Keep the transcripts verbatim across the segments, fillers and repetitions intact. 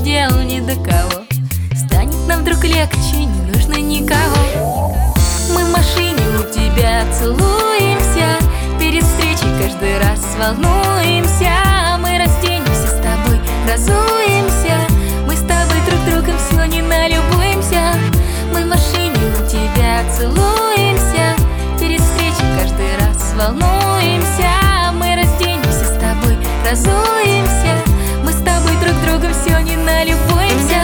дел ни до кого. Станет нам вдруг легче, не нужно никого. Мы в машине у тебя целуемся, перед встречей каждый раз волнуемся. Мы разденемся с тобой, разуемся, мы с тобой друг другом все не налюбуемся. Мы в машине у тебя целуемся, перед встречей каждый раз волнуемся. Мы разденемся с тобой, разуемся, мы с тобой друг другом все не налюбуемся.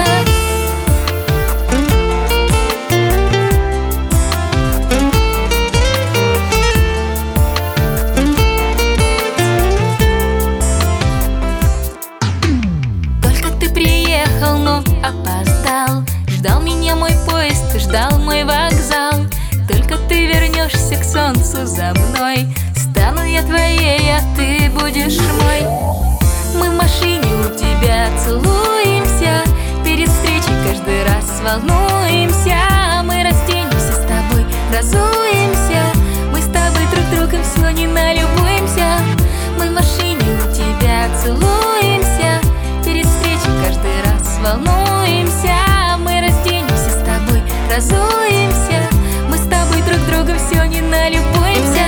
Но опоздал, ждал меня мой поезд, ждал мой вокзал. Только ты вернешься к солнцу за мной, стану я твоей, а ты будешь мой. Мы в машине у тебя целуемся, перед встречей каждый раз волнуемся. Мы разденемся с тобой, разуемся, мы с тобой друг другом все не налюбуемся. Мы в машине у тебя целуемся, перед встречей каждый раз волнуемся. Мы разденемся с тобой, разуемся, мы с тобой друг другом все не налюбуемся.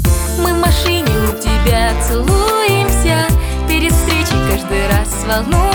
Целуемся, перед встречей каждый раз волнуемся.